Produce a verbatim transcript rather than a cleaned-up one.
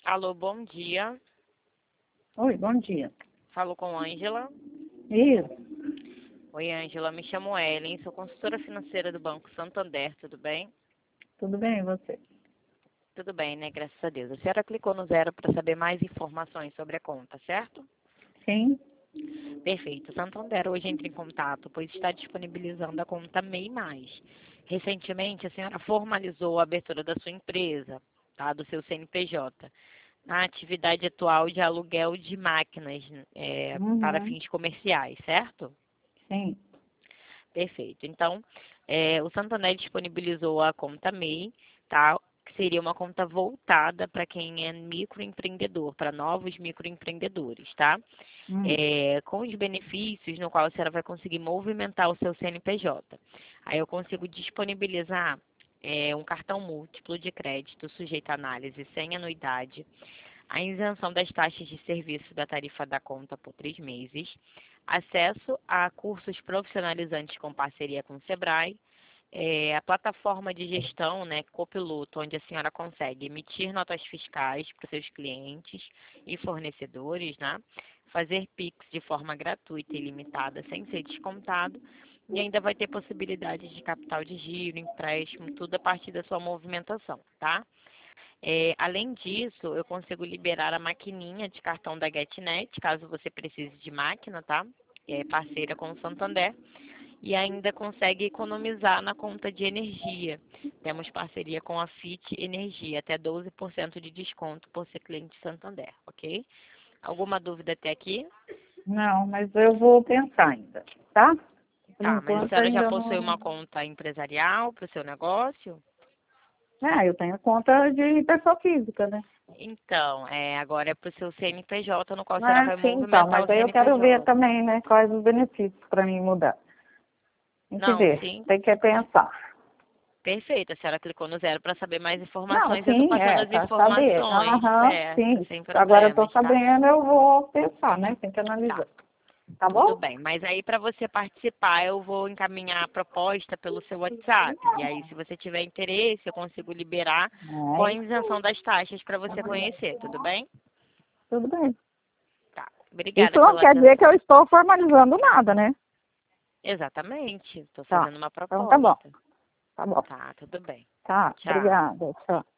Alô, bom dia. Oi, bom dia. Falo com Ângela. Isso, Oi, Ângela. Me chamo Ellen, sou consultora financeira do Banco Santander, tudo bem? tudo bem, e você? Tudo bem, né? Graças a Deus. A senhora clicou no zero para saber mais informações sobre a conta, certo? Sim, Perfeito. Santander hoje entra em contato, pois está disponibilizando a conta MEI Mais. Recentemente, a senhora formalizou a abertura da sua empresa, tá? Do seu C N P J, na atividade atual de aluguel de máquinas, é, para uhum, fins comerciais, certo? sim, Perfeito. Então, é, o Santander disponibilizou a conta MEI, tá? Que seria uma conta voltada para quem é microempreendedor, para novos microempreendedores, tá? hum, É, com os benefícios no qual a senhora vai conseguir movimentar o seu C N P J. Aí eu consigo disponibilizar é, um cartão múltiplo de crédito sujeito à análise sem anuidade, a isenção das taxas de serviço da tarifa da conta por três meses, acesso a cursos profissionalizantes com parceria com o Sebrae, é, a plataforma de gestão, né, Copiloto, onde a senhora consegue emitir notas fiscais para os seus clientes e fornecedores, né, fazer Pix de forma gratuita e ilimitada sem ser descontado, e ainda vai ter possibilidade de capital de giro, empréstimo, tudo a partir da sua movimentação, tá? É, além disso, eu consigo liberar a maquininha de cartão da GetNet, caso você precise de máquina, tá? É parceira com o Santander. E ainda consegue economizar na conta de energia. Temos parceria com a Fit Energia, até doze por cento de desconto por ser cliente Santander, ok? Alguma dúvida até aqui? não, mas eu vou pensar ainda, tá? Por Tá, mas a enquanto senhora já ainda possui não... uma conta empresarial para o seu negócio? Ah, eu tenho conta de pessoa física, né? Então, é, agora é para o seu C N P J, no qual a senhora Ah, vai sim, então, movimentar mas o aí eu quero ver C N P J. também, né, quais os benefícios para mim mudar. Tem que Não, ver, sim. tem que pensar. Perfeito. A senhora clicou no zero para saber mais Não, informações. Eu estou sim, passando é, as para saber. informações, Aham, certo, sim. sem Agora eu tô problemas, tá? sabendo, eu vou pensar, né? Tem que analisar. Tá, Tá tudo bom? bem. Mas aí, para você participar, eu vou encaminhar a proposta pelo seu WhatsApp. E aí, se você tiver interesse, eu consigo liberar com a É, isenção das taxas para você conhecer, tudo bem? tudo bem. Tá. Isso Obrigada não pela quer dizer que eu atenção. estou formalizando nada, né? Exatamente. Estou Tá. fazendo uma Então tá bom. proposta. Tá bom. Tá, tudo bem. Tá. Tchau. Obrigada. Tchau.